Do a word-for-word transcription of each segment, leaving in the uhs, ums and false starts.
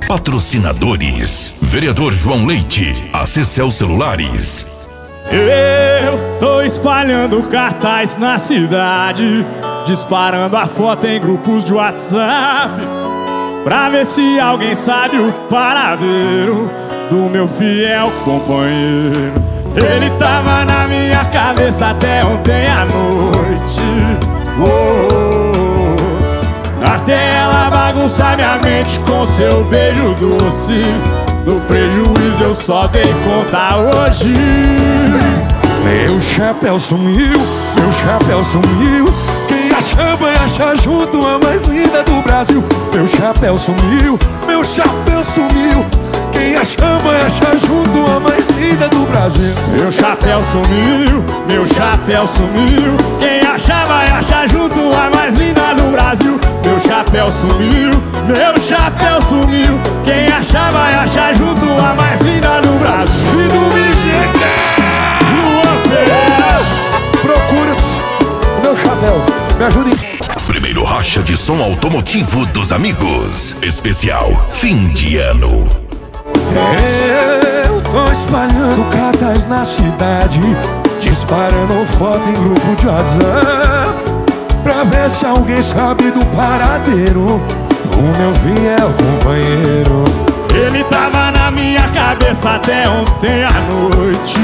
Patrocinadores: Vereador João Leite, Acessel Celulares. Eu tô espalhando cartaz na cidade, disparando a foto em grupos de WhatsApp, pra ver se alguém sabe o paradeiro do meu fiel companheiro. Ele tava na minha cabeça até ontem à noite, oh, até ela bagunçar minha mente com seu beijo doce. Do prejuízo eu só dei conta hoje. Meu chapéu sumiu, meu chapéu sumiu. Quem achar vai achar junto a mais linda do Brasil. Meu chapéu sumiu, meu chapéu sumiu. Quem achar vai achar junto a mais linda do Brasil. Meu chapéu sumiu, meu chapéu sumiu. Quem achar vai achar junto a mais linda do Brasil. Meu chapéu sumiu, meu chapéu sumiu. Quem achar vai achar junto a mais linda do Brasil. E do procura-se o meu chapéu, me ajudem. Primeiro racha de som automotivo dos amigos. Especial fim de ano. Eu tô espalhando cartaz na cidade, disparando foto em grupo de WhatsApp, pra ver se alguém sabe do paradeiro do meu fiel companheiro. Ele tava na minha cabeça até ontem à noite,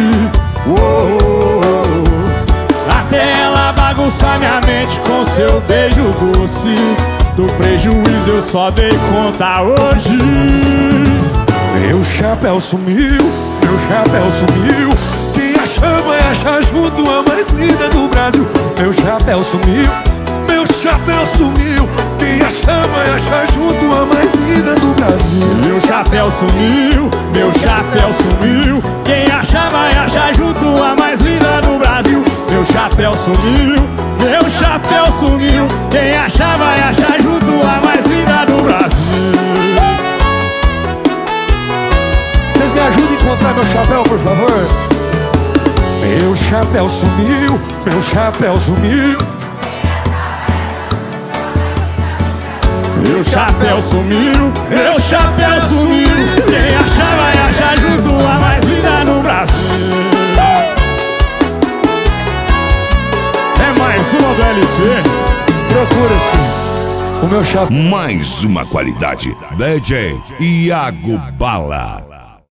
oh, até ela bagunçar minha mente com seu beijo doce. Do prejuízo eu só dei conta hoje. Meu chapéu sumiu, meu chapéu sumiu. Quem achar vai achar junto a mais linda do Brasil. Meu chapéu sumiu, meu chapéu sumiu. Quem achar vai achar junto a mais linda do Brasil. Meu chapéu sumiu, meu chapéu sumiu. Quem achar vai achar junto a mais linda do Brasil. Meu chapéu sumiu, meu chapéu sumiu. Quem achar vai achar junto a mais linda do Brasil. Vocês me ajudem a encontrar meu chapéu, por favor. Meu chapéu sumiu, meu chapéu sumiu. Meu chapéu sumiu, meu chapéu sumiu. Quem achar vai achar junto a mais linda no Brasil. É mais uma do L P. Procura-se o meu chapéu. Mais uma qualidade. D J Iago Bala.